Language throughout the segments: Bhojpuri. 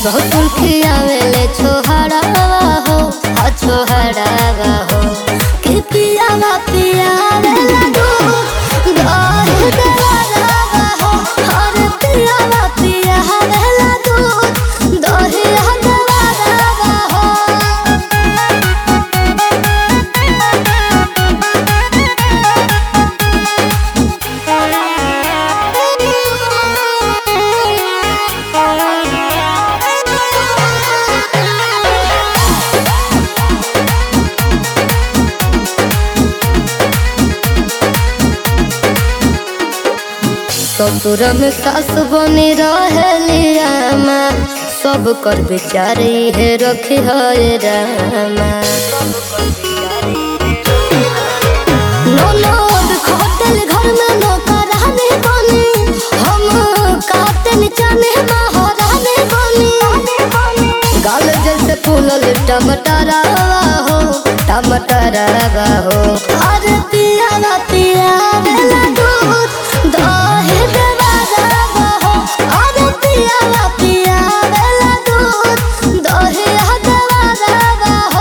ससुर खियावेले छोहरावा हो आ छोहरावा हो कि पियावा पियावेला दूध दही देवरावा हो और पियावा पियावेला दूध दही देवरावा हो। ससुर में सास बनी रहेलिया सब कर बेचारी है रखी है रामा। ननद खटल घर में नौकरानी बनी हम काटन जाने महारानी बनी। गाल जैसे फूलल टमाटरवा हो टमाटरवा हो अरे पियावा पियावेला दूध दही देवरावा हो अरे पियावा पियावेला दूध दही देवरावा हो।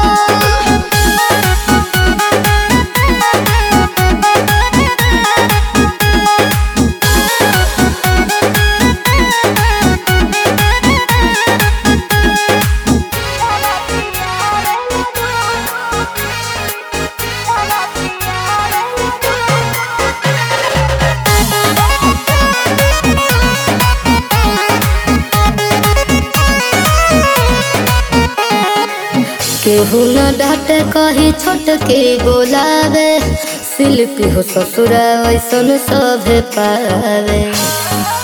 केहू न डांटे कही छोट के बोलावे शिल्पी हो ससुरा ऐसन सभे पावे।